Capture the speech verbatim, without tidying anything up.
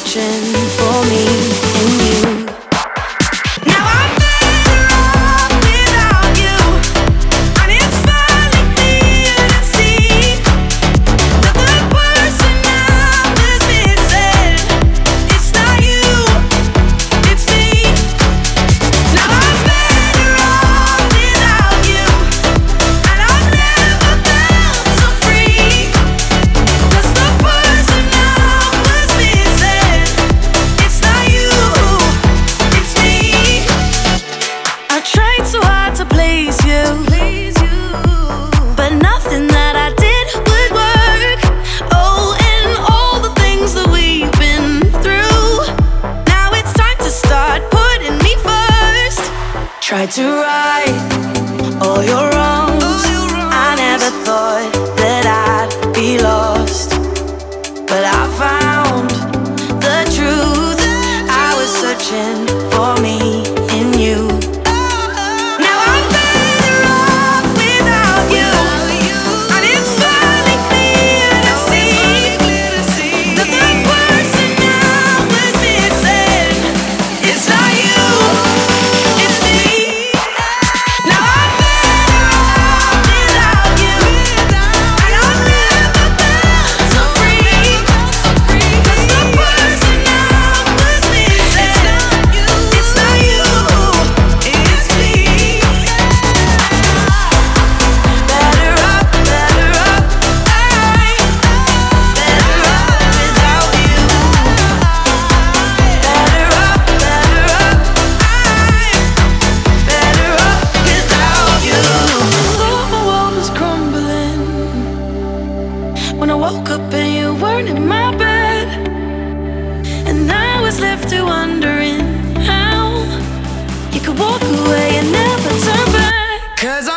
searching for me in you. Now I'm better off without you, and it's finally clear to see that the person I was missing, it's not you, it's me. Now I'm better off without you, and I've never felt so free. 'Cause the person I was missing, it's not you, it's me. I tried so hard to please you, but nothing that I did would work. Oh, and all the things that we've been through, now it's time to start putting me first. Tried to right all your wrongs, I never thought that I'd be lost, but I found the truth. I was searching for me in you. Now I'm better off without you, and it's finally clear to see that the person I was missing, it's not you, it's me. Now I'm better off without you, and I've never felt so free. 'Cause the person I was missing, it's not you, it's me. Better up, better up, I'm better up without you. Better up, better up, I'm better up without you. Thought my world was crumbling when I woke up and you weren't in my bed, and I was left to wondering how you could walk away and never turn back. 'Cause